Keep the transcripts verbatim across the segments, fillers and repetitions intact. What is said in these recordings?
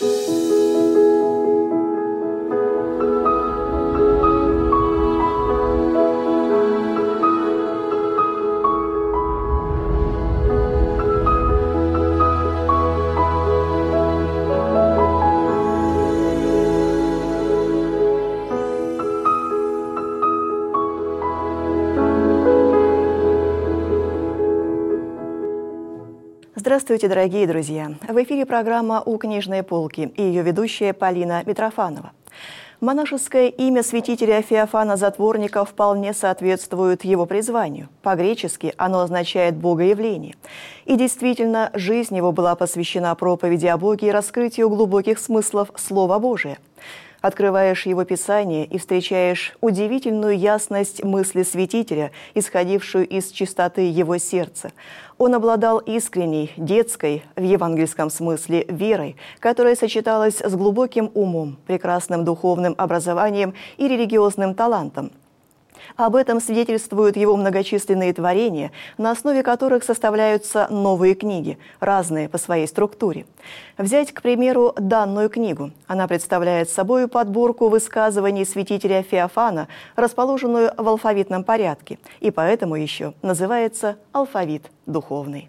Здравствуйте, дорогие друзья! В эфире программа «У книжной полки» и ее ведущая Полина Митрофанова. Монашеское имя святителя Феофана Затворника вполне соответствует его призванию. По-гречески оно означает «богоявление». И действительно, жизнь его была посвящена проповеди о Боге и раскрытию глубоких смыслов Слова Божия. Открываешь его Писание и встречаешь удивительную ясность мысли святителя, исходившую из чистоты его сердца. Он обладал искренней, детской, в евангельском смысле, верой, которая сочеталась с глубоким умом, прекрасным духовным образованием и религиозным талантом. Об этом свидетельствуют его многочисленные творения, на основе которых составляются новые книги, разные по своей структуре. Взять, к примеру, данную книгу. Она представляет собой подборку высказываний святителя Феофана, расположенную в алфавитном порядке, и поэтому еще называется «Алфавит духовный».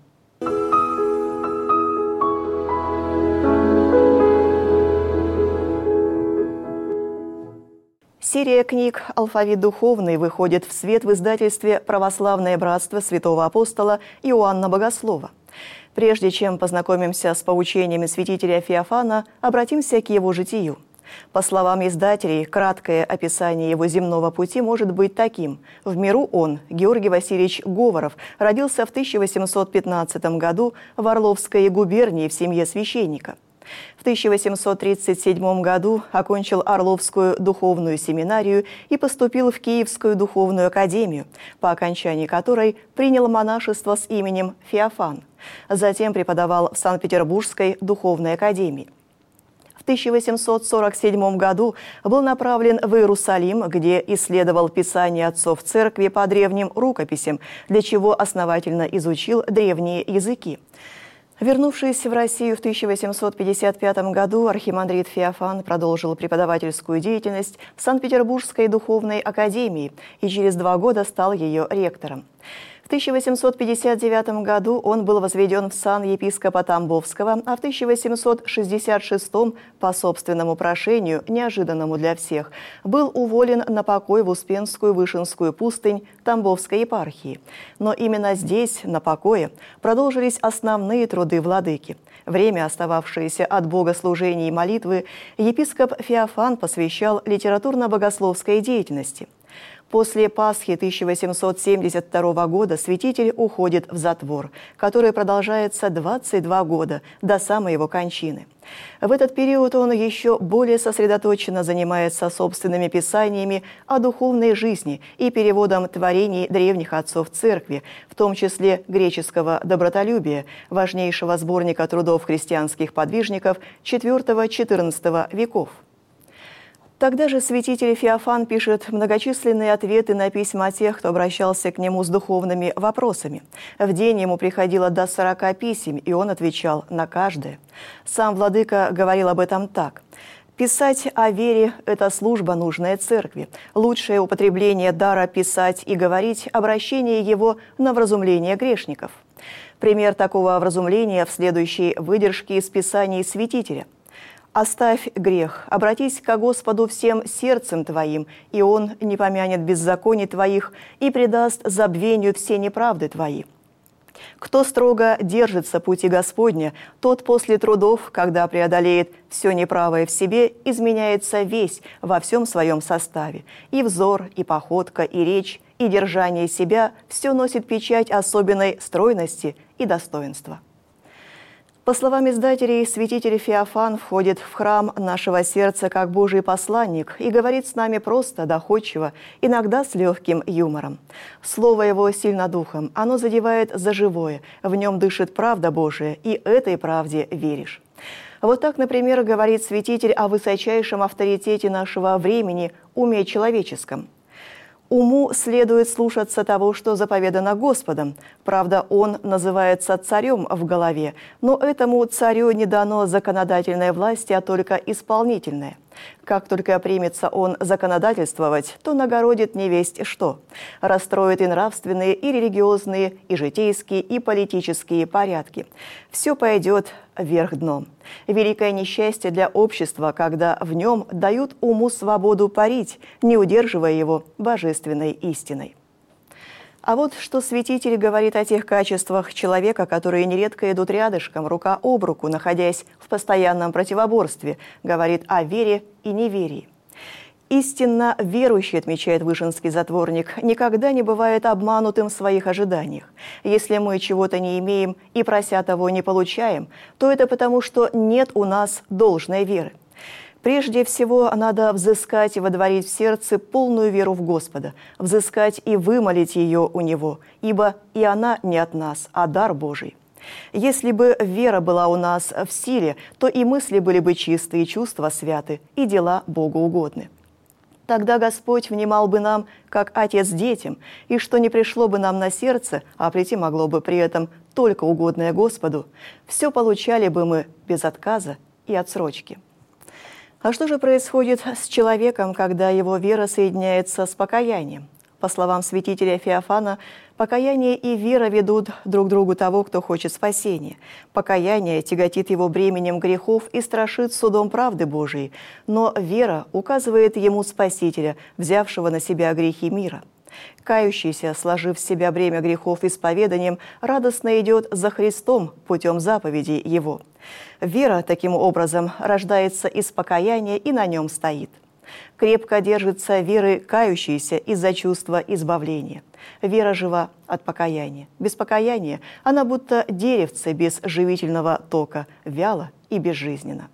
Серия книг «Алфавит духовный» выходит в свет в издательстве «Православное братство святого апостола Иоанна Богослова». Прежде чем познакомимся с поучениями святителя Феофана, обратимся к его житию. По словам издателей, краткое описание его земного пути может быть таким. В миру он, Георгий Васильевич Говоров, родился в тысяча восемьсот пятнадцатом году в Орловской губернии в семье священника. В тысяча восемьсот тридцать седьмом году окончил Орловскую духовную семинарию и поступил в Киевскую духовную академию, по окончании которой принял монашество с именем Феофан. Затем преподавал в Санкт-Петербургской духовной академии. В тысяча восемьсот сорок седьмом году был направлен в Иерусалим, где исследовал Писание отцов церкви по древним рукописям, для чего основательно изучил древние языки. Вернувшись в Россию в тысяча восемьсот пятьдесят пятом году, архимандрит Феофан продолжил преподавательскую деятельность в Санкт-Петербургской духовной академии и через два года стал ее ректором. В тысяча восемьсот пятьдесят девятом году он был возведен в сан епископа Тамбовского, а в тысяча восемьсот шестьдесят шестом, по собственному прошению, неожиданному для всех, был уволен на покой в Успенскую Вышинскую пустынь Тамбовской епархии. Но именно здесь, на покое, продолжились основные труды владыки. Время, остававшееся от богослужений и молитвы, епископ Феофан посвящал литературно-богословской деятельности. После Пасхи тысяча восемьсот семьдесят второго года святитель уходит в затвор, который продолжается двадцать два года, до самой его кончины. В этот период он еще более сосредоточенно занимается собственными писаниями о духовной жизни и переводом творений древних отцов церкви, в том числе греческого «Добротолюбия», важнейшего сборника трудов христианских подвижников четвёртого-четырнадцатого веков. Тогда же святитель Феофан пишет многочисленные ответы на письма тех, кто обращался к нему с духовными вопросами. В день ему приходило до сорока писем, и он отвечал на каждое. Сам владыка говорил об этом так. «Писать о вере – это служба, нужная церкви. Лучшее употребление дара писать и говорить – обращение его на вразумление грешников». Пример такого вразумления в следующей выдержке из Писаний святителя. «Оставь грех, обратись ко Господу всем сердцем твоим, и Он не помянет беззаконий твоих и предаст забвению все неправды твои. Кто строго держится пути Господня, тот после трудов, когда преодолеет все неправое в себе, изменяется весь во всем своем составе. И взор, и походка, и речь, и держание себя – все носит печать особенной стройности и достоинства». По словам издателей, святитель Феофан входит в храм нашего сердца как Божий посланник и говорит с нами просто, доходчиво, иногда с легким юмором. Слово его сильно духом, оно задевает за живое, в нем дышит правда Божия, и этой правде веришь. Вот так, например, говорит святитель о высочайшем авторитете нашего времени – уме человеческом. Уму следует слушаться того, что заповедано Господом. Правда, он называется царем в голове, но этому царю не дано законодательной власти, а только исполнительная. Как только примется он законодательствовать, то нагородит невесть что. Расстроит и нравственные, и религиозные, и житейские, и политические порядки. Все пойдет вверх дном. Великое несчастье для общества, когда в нем дают уму свободу парить, не удерживая его божественной истиной. А вот что святитель говорит о тех качествах человека, которые нередко идут рядышком, рука об руку, находясь в постоянном противоборстве, говорит о вере и неверии. Истинно верующий, отмечает вышинский затворник, никогда не бывает обманутым в своих ожиданиях. Если мы чего-то не имеем и, прося того, не получаем, то это потому, что нет у нас должной веры. Прежде всего, надо взыскать и водворить в сердце полную веру в Господа, взыскать и вымолить ее у Него, ибо и она не от нас, а дар Божий. Если бы вера была у нас в силе, то и мысли были бы чистые, и чувства святы, и дела Богу угодны. Тогда Господь внимал бы нам, как Отец детям, и что не пришло бы нам на сердце, а прийти могло бы при этом только угодное Господу, все получали бы мы без отказа и отсрочки. А что же происходит с человеком, когда его вера соединяется с покаянием? По словам святителя Феофана, покаяние и вера ведут друг к другу того, кто хочет спасения. Покаяние тяготит его бременем грехов и страшит судом правды Божией, но вера указывает ему Спасителя, взявшего на себя грехи мира. Кающийся, сложив с себя бремя грехов исповеданием, радостно идет за Христом путем заповедей Его. Вера, таким образом, рождается из покаяния и на нем стоит. Крепко держится веры кающейся из-за чувства избавления. Вера жива от покаяния. Без покаяния она будто деревце без живительного тока, вяло и безжизненно.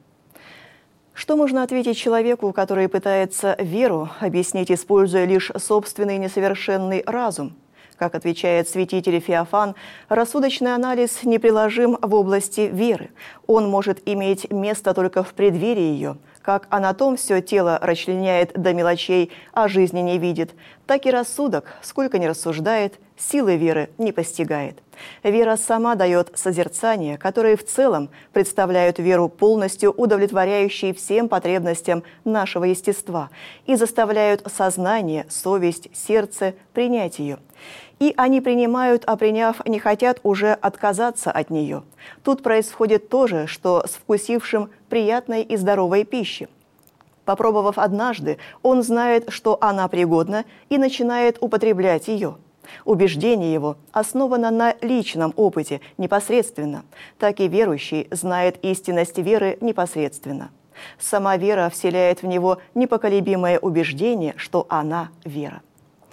Что можно ответить человеку, который пытается веру объяснить, используя лишь собственный несовершенный разум? Как отвечает святитель Феофан, рассудочный анализ неприложим в области веры. Он может иметь место только в преддверии ее. Как анатом все тело расчленяет до мелочей, а жизни не видит, так и рассудок, сколько ни рассуждает, силы веры не постигает. Вера сама дает созерцание, которые в целом представляют веру полностью удовлетворяющей всем потребностям нашего естества и заставляют сознание, совесть, сердце принять ее. И они принимают, а приняв, не хотят уже отказаться от нее. Тут происходит то же, что с вкусившим приятной и здоровой пищи. Попробовав однажды, он знает, что она пригодна, и начинает употреблять ее. Убеждение его основано на личном опыте непосредственно, так и верующий знает истинность веры непосредственно. Сама вера вселяет в него непоколебимое убеждение, что она вера.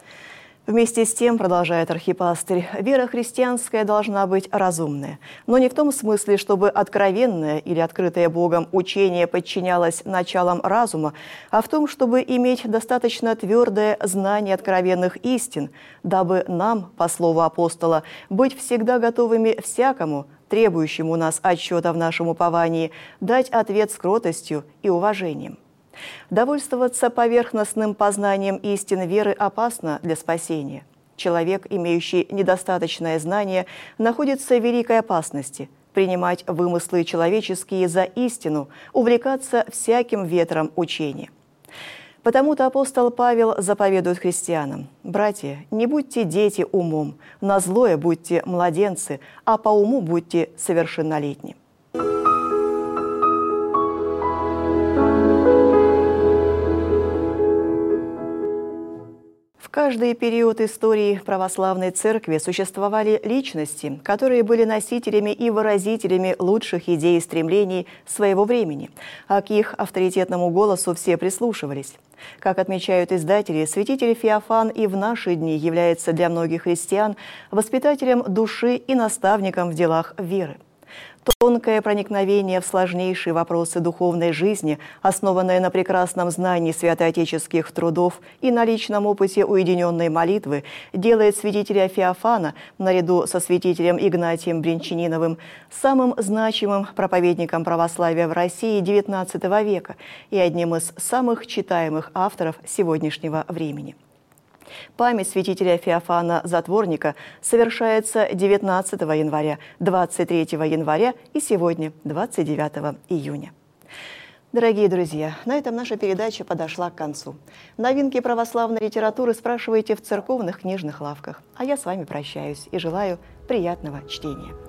Вместе с тем, продолжает архипастырь, вера христианская должна быть разумная, но не в том смысле, чтобы откровенное или открытое Богом учение подчинялось началам разума, а в том, чтобы иметь достаточно твердое знание откровенных истин, дабы нам, по слову апостола, быть всегда готовыми всякому, требующему у нас отчета в нашем уповании, дать ответ с кротостью и уважением. Довольствоваться поверхностным познанием истин веры опасно для спасения. Человек, имеющий недостаточное знание, находится в великой опасности – принимать вымыслы человеческие за истину, увлекаться всяким ветром учения. Потому-то апостол Павел заповедует христианам: «Братья, не будьте дети умом, на злое будьте младенцы, а по уму будьте совершеннолетни». В каждый период истории православной церкви существовали личности, которые были носителями и выразителями лучших идей и стремлений своего времени, а к их авторитетному голосу все прислушивались. Как отмечают издатели, святитель Феофан и в наши дни является для многих христиан воспитателем души и наставником в делах веры. Тонкое проникновение в сложнейшие вопросы духовной жизни, основанное на прекрасном знании святоотеческих трудов и на личном опыте уединенной молитвы, делает святителя Феофана, наряду со святителем Игнатием Брянчаниновым, самым значимым проповедником православия в России девятнадцатого века и одним из самых читаемых авторов сегодняшнего времени. Память святителя Феофана Затворника совершается девятнадцатого января, двадцать третьего января и сегодня, двадцать девятого июня. Дорогие друзья, на этом наша передача подошла к концу. Новинки православной литературы спрашивайте в церковных книжных лавках. А я с вами прощаюсь и желаю приятного чтения.